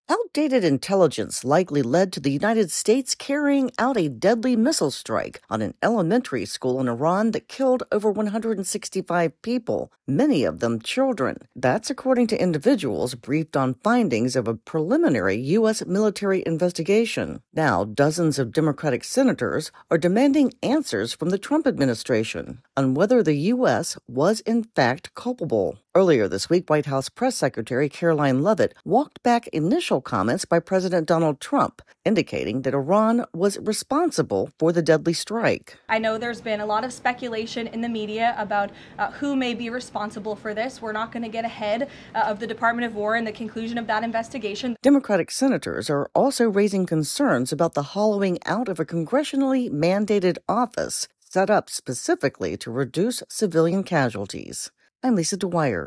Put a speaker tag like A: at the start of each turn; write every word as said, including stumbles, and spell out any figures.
A: Outdated intelligence likely led to the United States carrying out a deadly missile strike on an elementary school in Iran that killed over one hundred sixty-five people, many of them children. That's according to individuals briefed on findings of a preliminary U S military investigation. Now, dozens of Democratic senators are demanding answers from the Trump administration on whether the U S was in fact culpable. Earlier this week, White House Press Secretary Caroline Leavitt walked back initial comments by President Donald Trump, indicating that Iran was responsible for the deadly strike.
B: I know there's been a lot of speculation in the media about uh, who may be responsible for this. We're not going to get ahead uh, of the Department of War and the conclusion of that investigation.
A: Democratic senators are also raising concerns about the hollowing out of a congressionally mandated office set up specifically to reduce civilian casualties. I'm Lisa Dwyer.